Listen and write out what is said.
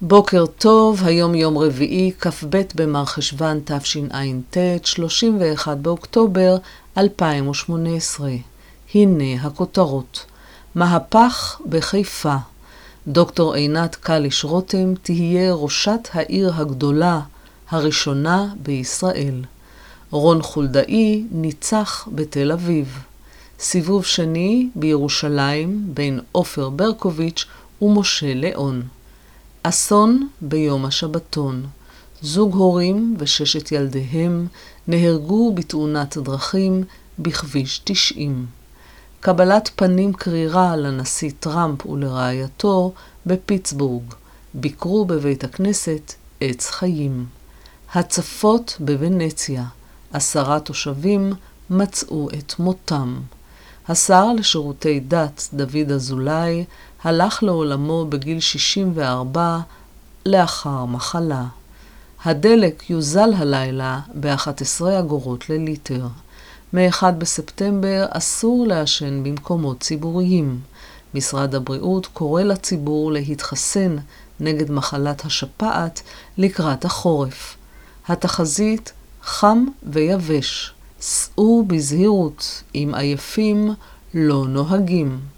בוקר טוב, היום יום רביעי, כ"ב במרחשוון תשע"ט, 31 באוקטובר 2018. הנה הכותרות. מהפך בחיפה. דוקטור עינת קליש רותם תהיה ראשת העיר הגדולה הראשונה בישראל. רון חולדאי ניצח בתל אביב. סיבוב שני בירושלים בין עופר ברקוביץ' ומשה ליאון. אסון ביום השבתון. זוג הורים וששת ילדיהם נהרגו בתאונת דרכים בכביש 90. קבלת פנים קרירה לנשיא טראמפ ולרעייתו בפיטסבורג. ביקרו בבית הכנסת עץ חיים. הצפות בוונציה. 10 תושבים מצאו את מותם. השר לשירותי דת דוד אזולאי הלך לעולמו בגיל 64 לאחר מחלה. הדלק יוזל הלילה ב-11 אגורות לליטר. מ-1 בספטמבר אסור לעשן במקומות ציבוריים. משרד הבריאות קורא לציבור להתחסן נגד מחלת השפעת לקראת החורף. התחזית חם ויבש. סעו בזהירות, אם עייפים לא נוהגים.